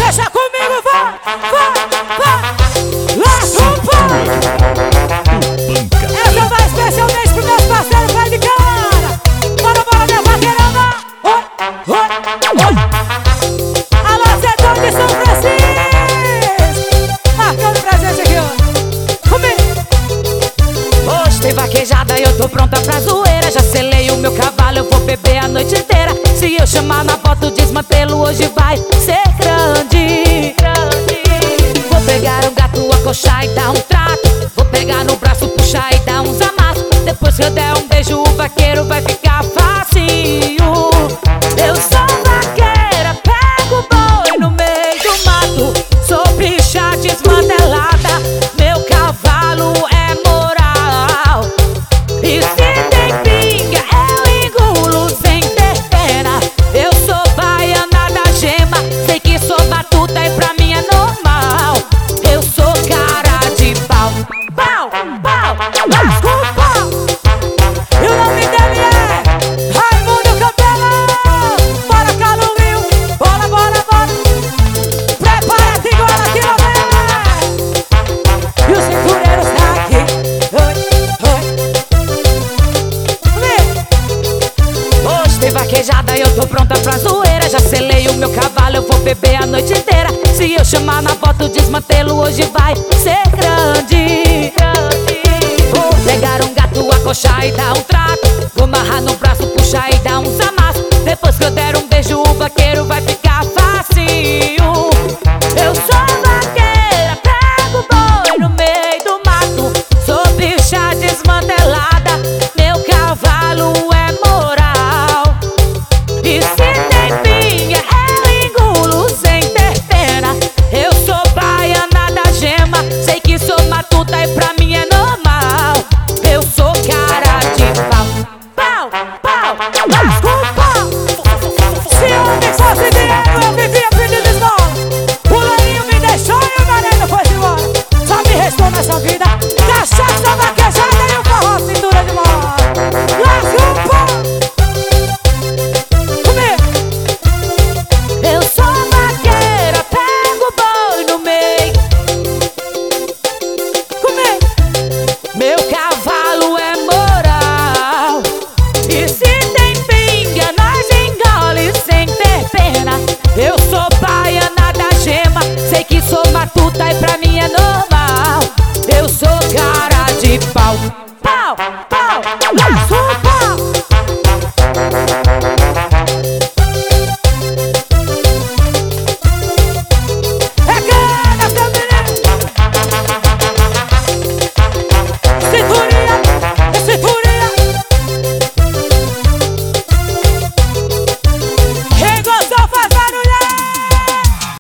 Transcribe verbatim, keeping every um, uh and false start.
Deixa comigo, vai, vai, vai. Lá com pão. Essa vai especialmente pro meus parceiros, vai de cara. Bora, bora, minha vaqueirada. Oi, oi, oi. Alô, Zetão de São Francisco. Marcando presença aqui, ó. Comigo. Hoje tem vaquejada e eu tô pronta pra zoeira. Já selei o meu cavalo, eu vou beber a noite inteira. Se eu chamar na foto, desmantelo, hoje vai ser grande, grande. Vou pegar um gato, acochar e dar um trato. Vou pegar no braço, puxar e dar uns amassos. Depois que eu der um beijo, o vaqueiro vai ficar facinho. Eu sou vaqueira, pego o boi no meio do mato. Sou bicha desmantelada, meu cavalo é moral. E se tem pinga, eu engulo sem ter pena. Eu sou baiana da gema, sei que sou batuta e pra mim é normal. Eu sou cara de pau, pau, pau, mas com pau. E o nome dele é Raimundo Cabelão. Bora, Caluinho, bora, bora, bora. Prepara-te igual aqui, ó, e os cintureiros tá aqui. Oi, oi. Hoje tem vaquejada e eu tô pronta pra zoeira. Já selei o meu cavalo, eu vou beber a noite inteira. Se eu chamar na foto, desmantelo, hoje vai ser grande, grande. Vou pegar um gato, acochar e dar um trato. Vou amarrar no